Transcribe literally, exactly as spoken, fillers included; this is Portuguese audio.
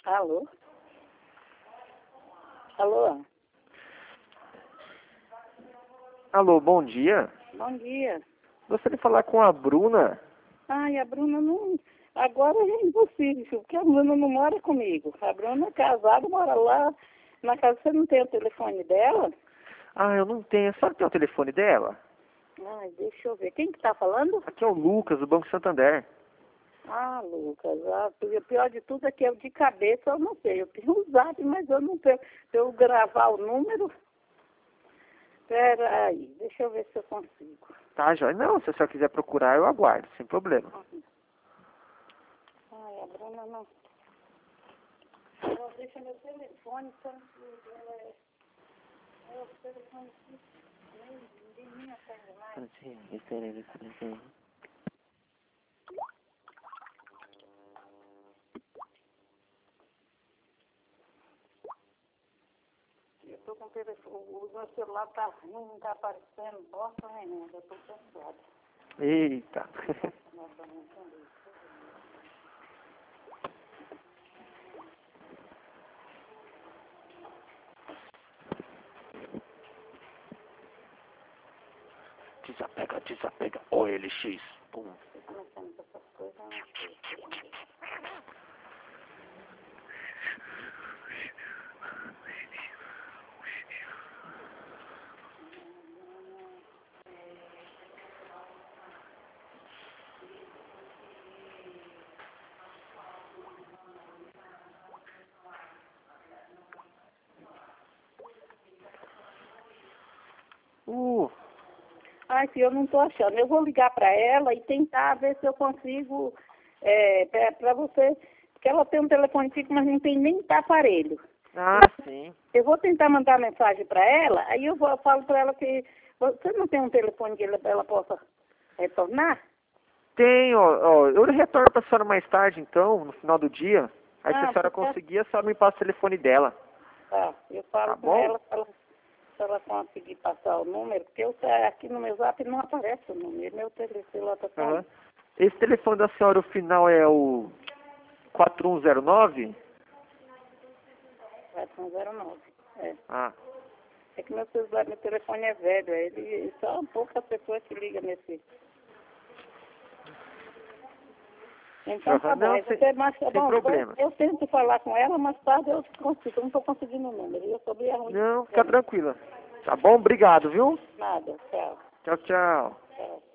Alô? Alô? Alô, bom dia. Bom dia. Gostaria de falar com a Bruna. Ai, a Bruna não... Agora é impossível, porque a Bruna não mora comigo. A Bruna é casada, mora lá na casa. Você não tem o telefone dela? Ah, eu não tenho. Sabe que é o telefone dela? Ai, deixa eu ver. Quem que tá falando? Aqui é o Lucas, do Banco Santander. Ah, Lucas, ah, o pior de tudo é que eu de cabeça eu não sei. Eu tenho o zap, mas eu não tenho. Se eu gravar o número... Espera aí, deixa eu ver se eu consigo. Tá, Jóia? Não, se a senhora quiser procurar, eu aguardo, sem problema. Ai, a Bruna não... Ela deixa meu telefone, tanto... É, é o telefone que nem, ninguém nem atende mais. Eu tô com o telefone, o meu celular tá ruim, não tá aparecendo bosta nenhuma, eu tô cansada. Eita. Nossa, não entendi. Desapega, desapega. O L X. Pum. Tô começando com essas coisas, eu não sei. Uh, Ai, filho, eu não tô achando. Eu vou ligar para ela e tentar ver se eu consigo, é, para você, porque ela tem um telefone fixo, mas não tem nem aparelho. ah, sim. Eu vou tentar mandar mensagem para ela, aí eu, vou, eu falo para ela que você não tem um telefone que ela, ela possa retornar? Tenho, ó, eu retorno pra senhora mais tarde, então, no final do dia. Aí se Ah, a senhora porque- conseguir, a senhora me passa o telefone dela. Tá, eu falo Tá com bom? ela se ela, se ela conseguir passar o número, porque eu, aqui no meu zap não aparece o número, meu telefone está só Aham. Esse telefone da senhora, o final é o quatro um zero nove? quatro um zero nove. É. Ah, É que meu celular, meu telefone é velho, ele só poucas pessoas que ligam nesse. Então tá Aham, bom, não, aí sem- você mais tá sem bom, problema. eu, eu tento falar com ela, mas tarde eu consigo, eu não estou conseguindo o número, eu sou bem ruim. não, fica tranquila. Tá bom? Obrigado, viu? Nada, tchau, Tchau, tchau. tchau.